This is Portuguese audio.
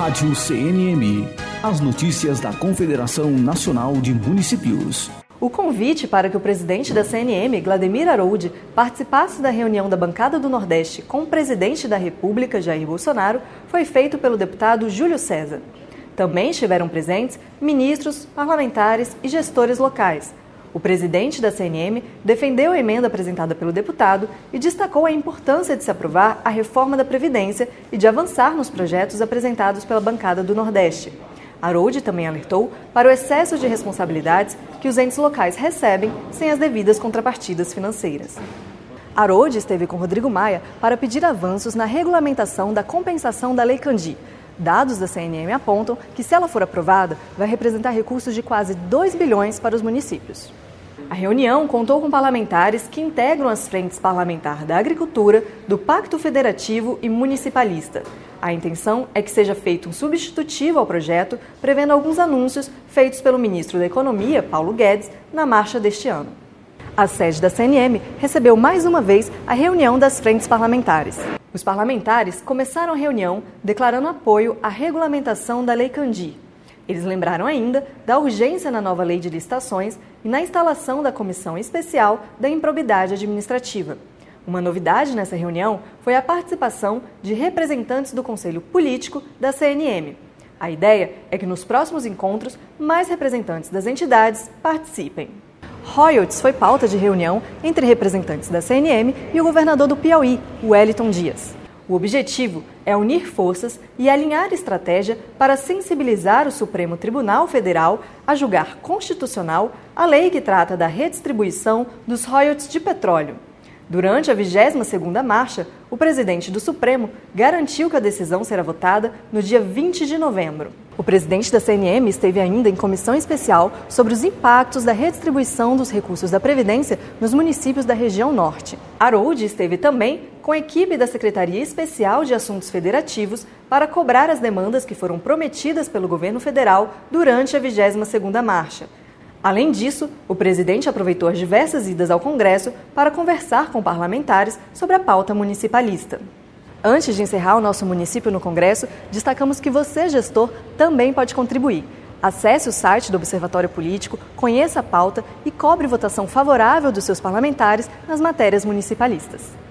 Rádio CNM. As notícias da Confederação Nacional de Municípios. O convite para que o presidente da CNM, Glademir Aroldi, participasse da reunião da Bancada do Nordeste com o presidente da República, Jair Bolsonaro, foi feito pelo deputado Júlio César. Também estiveram presentes ministros, parlamentares e gestores locais. O presidente da CNM defendeu a emenda apresentada pelo deputado e destacou a importância de se aprovar a reforma da Previdência e de avançar nos projetos apresentados pela Bancada do Nordeste. Aroldi também alertou para o excesso de responsabilidades que os entes locais recebem sem as devidas contrapartidas financeiras. Aroldi esteve com Rodrigo Maia para pedir avanços na regulamentação da compensação da Lei Candir. Dados da CNM apontam que, se ela for aprovada, vai representar recursos de quase 2 bilhões para os municípios. A reunião contou com parlamentares que integram as frentes parlamentar da Agricultura, do Pacto Federativo e Municipalista. A intenção é que seja feito um substitutivo ao projeto, prevendo alguns anúncios feitos pelo ministro da Economia, Paulo Guedes, na marcha deste ano. A sede da CNM recebeu mais uma vez a reunião das frentes parlamentares. Os parlamentares começaram a reunião declarando apoio à regulamentação da Lei Candir. Eles lembraram ainda da urgência na nova lei de licitações e na instalação da Comissão Especial da Improbidade Administrativa. Uma novidade nessa reunião foi a participação de representantes do Conselho Político da CNM. A ideia é que nos próximos encontros, mais representantes das entidades participem. Royalties foi pauta de reunião entre representantes da CNM e o governador do Piauí, Wellington Dias. O objetivo é unir forças e alinhar estratégia para sensibilizar o Supremo Tribunal Federal a julgar constitucional a lei que trata da redistribuição dos royalties de petróleo. Durante a 22ª marcha, o presidente do Supremo garantiu que a decisão será votada no dia 20 de novembro. O presidente da CNM esteve ainda em comissão especial sobre os impactos da redistribuição dos recursos da Previdência nos municípios da região norte. Aroldi esteve também com a equipe da Secretaria Especial de Assuntos Federativos para cobrar as demandas que foram prometidas pelo governo federal durante a 22ª marcha. Além disso, o presidente aproveitou as diversas idas ao Congresso para conversar com parlamentares sobre a pauta municipalista. Antes de encerrar o nosso município no Congresso, destacamos que você, gestor, também pode contribuir. Acesse o site do Observatório Político, conheça a pauta e cobre votação favorável dos seus parlamentares nas matérias municipalistas.